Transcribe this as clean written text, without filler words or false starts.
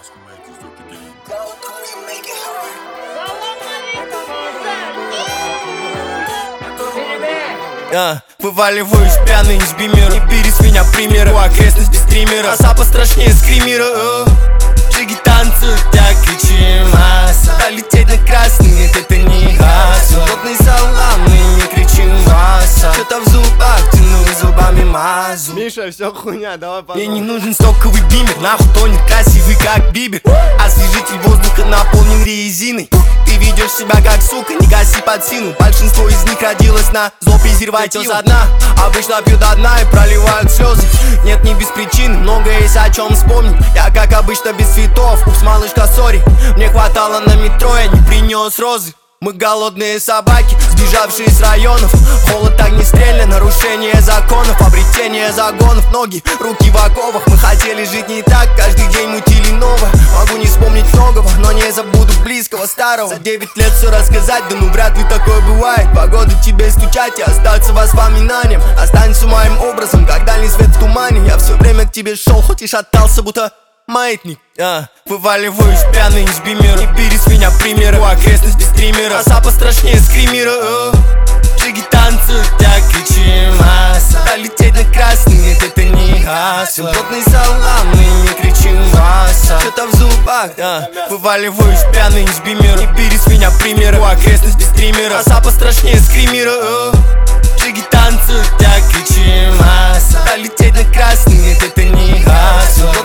Вываливаюсь пьяный из бимера. Не бери с меня примера. У окрестности стримера, а запах страшнее скримера. Джиги танцуют, я кричим масса. Полететь на красный, нет, это не газ. Плотный салам, мы не кричим масса. Что-то в зубах, тяну зубами мазу. Миша, все хуйня, давай мне не нужен стоковый бимер. Нахуй тонет красивый, как бибер. Освежитель воздуха наполнен резиной. Ты ведешь себя как сука, не гаси подсину. Большинство из них родилось на зло презерватива. Со дна обычно пьют до дна и проливают слезы. Нет, не без причин, много есть о чем вспомнить. Я как обычно без цветов, упс, малышка, сори. Мне хватало на метро, я не принес розы. Мы голодные собаки, сбежавшие с районов. Холод, огнестрельно, нарушение законов, обретение загонов. Ноги, руки в оковах. Мы хотели жить не так, каждый день мутили новое. Могу не вспомнить многого, но не забуду близкого старого. За 9 лет все рассказать, да ну вряд ли такое бывает. Погода тебе стучать и остаться воспоминанием. Останься моим образом, как дальний свет в тумане. Я все время к тебе шел, хоть и шатался, будто маятник. Вываливаюсь пьяный из бимера. Не бери с меня примера. У окрестности стримера, а запах страшнее скримера. Джиги танцуют, я кричим масса. Полететь на красный, нет, это не газ. Плотный салам, мы не кричим масса. Что-то в зубах, Вываливаюсь пьяный из бимера. Не бери с меня примера. У окрестности стримера, а запах страшнее скримера. Джиги танцуют, я кричим масса. Полететь на красный, нет, это не газ.